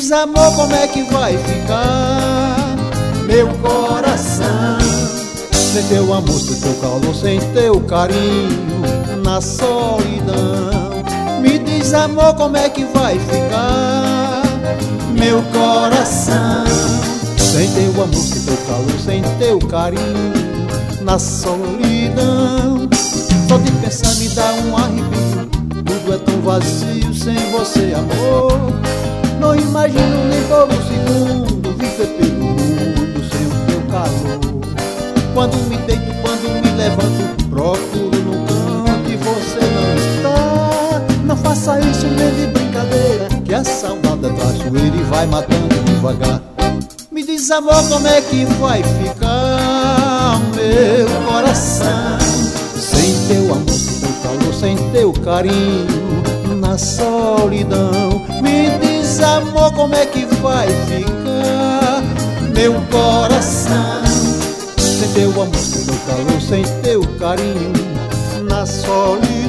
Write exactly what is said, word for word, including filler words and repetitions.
diz, amor, como é que vai ficar meu coração sem teu amor, sem teu calor, sem teu carinho, na solidão? Me diz, amor, como é que vai ficar meu coração sem teu amor, sem teu calor, sem teu carinho, na solidão? Só de pensar me dá um arrepio, tudo é tão vazio sem você, amor. Não imagino nem por um segundo viver pelo mundo sem o teu calor. Quando me deito, quando me levanto, procuro no canto e você não está. Não faça isso nem de brincadeira, que a saudade é traiçoeira e vai matando devagar. Me diz, amor, como é que vai ficar meu coração sem teu amor, sem teu calor, sem teu carinho, na solidão? Me diz, amor, como é que vai ficar meu coração sem teu amor, sem teu calor, sem teu carinho, na solidão?